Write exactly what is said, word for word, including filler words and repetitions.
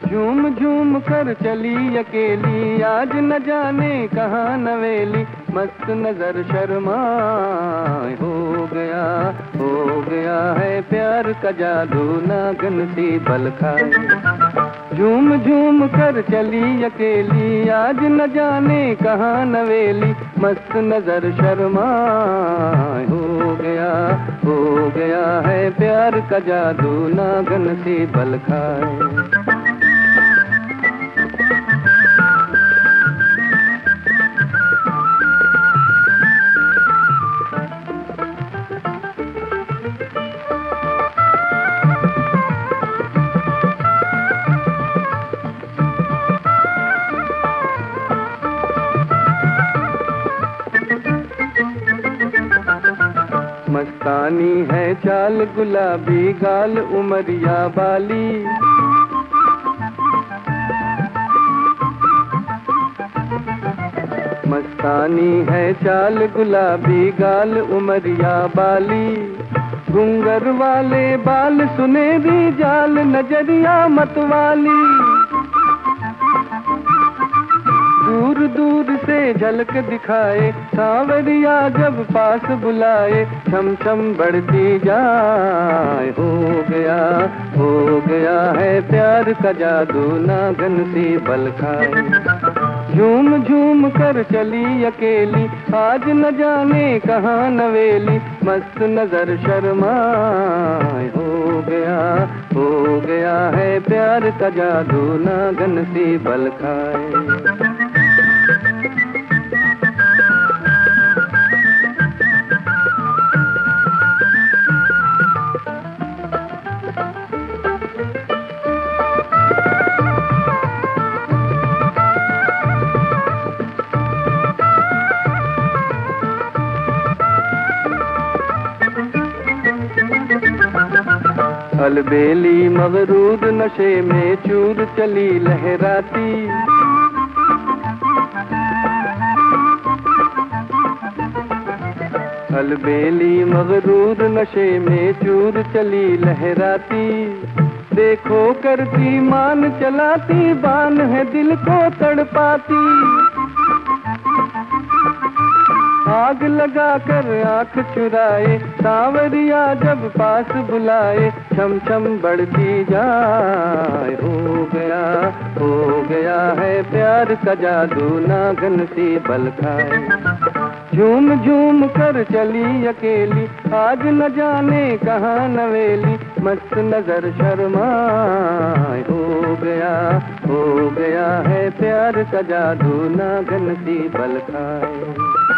झूम झूम कर चली अकेली, आज न जाने कहाँ नवेली, मस्त नजर शर्माए। हो गया हो गया है प्यार का जादू, नागन सी बल खाए। झूम झूम कर चली अकेली, आज न जाने कहाँ नवेली, मस्त नजर शर्माए। हो गया हो गया है प्यार का जादू, नागन सी बल खाए। मस्तानी है चाल गुलाबी, गाल उमरिया बाली, मस्तानी है चाल गुलाबी, गाल उमरिया बाली, घुंगर वाले बाल सुनेरी, जाल नजरिया मतवाली, दूर दूर से झलक दिखाए, सांवरिया जब पास बुलाए, छम छम बढ़ती जाए। हो गया हो गया है प्यार का जादू, नागन सी बल खाए। झूम झूम कर चली अकेली, आज न जाने कहाँ नवेली, मस्त नजर शर्माए। हो गया हो गया है प्यार का जादू, नागन सी बल खाए। अलबेली मगरूर नशे में चूर चली लहराती, अलबेली मगरूर नशे में चूर चली लहराती, देखो करती मान चलाती, बान है दिल को तड़पाती, आग लगा कर आँख चुराए, सांवरिया जब पास बुलाए, छम छम बढ़ती जाए। हो गया हो गया है प्यार का जादू, नागन सी बल खाए। झूम झूम कर चली अकेली, आज न जाने कहाँ नवेली, मस्त नजर शर्माए। हो गया हो गया है प्यार का जादू, नागन सी बल खाए।